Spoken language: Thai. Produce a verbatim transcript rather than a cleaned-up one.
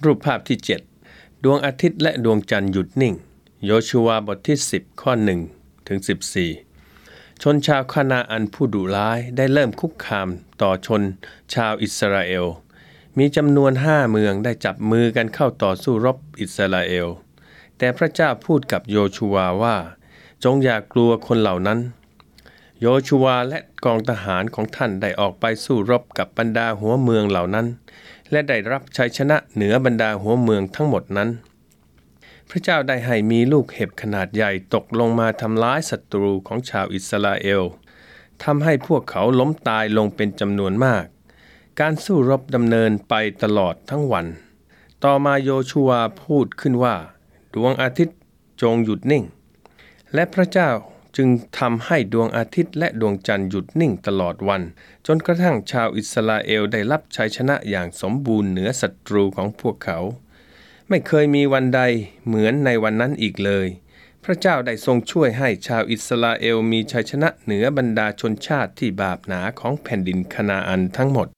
รูปภาพที่เจ็ดดวงอาทิตย์และดวงจันทร์หยุดนิ่งโยชูวาบทที่สิบข้อหนึ่งถึงสิบสี่ชนชาวคานาอันผู้ดุร้ายได้เริ่มคุกคามต่อชนชาวอิสราเอลมีจำนวนห้าเมืองได้จับมือกันเข้าต่อสู้รบอิสราเอลแต่พระเจ้าพูดกับโยชูวาว่าจงอย่ากลัวคนเหล่านั้นโยชูวาและกองทหารของท่านได้ออกไปสู้รบกับบรรดาหัวเมืองเหล่านั้นและได้รับชัยชนะเหนือบรรดาหัวเมืองทั้งหมดนั้นพระเจ้าได้ให้มีลูกเห็บขนาดใหญ่ตกลงมาทำร้ายศัตรูของชาวอิสราเอลทำให้พวกเขาล้มตายลงเป็นจำนวนมากการสู้รบดำเนินไปตลอดทั้งวันต่อมาโยชูวาพูดขึ้นว่าดวงอาทิตย์จงหยุดนิ่งและพระเจ้าจึงทำให้ดวงอาทิตย์และดวงจันทร์หยุดนิ่งตลอดวันจนกระทั่งชาวอิสราเอลได้รับชัยชนะอย่างสมบูรณ์เหนือศัตรูของพวกเขาไม่เคยมีวันใดเหมือนในวันนั้นอีกเลยพระเจ้าได้ทรงช่วยให้ชาวอิสราเอลมีชัยชนะเหนือบรรดาชนชาติที่บาปหนาของแผ่นดินคานาอันทั้งหมด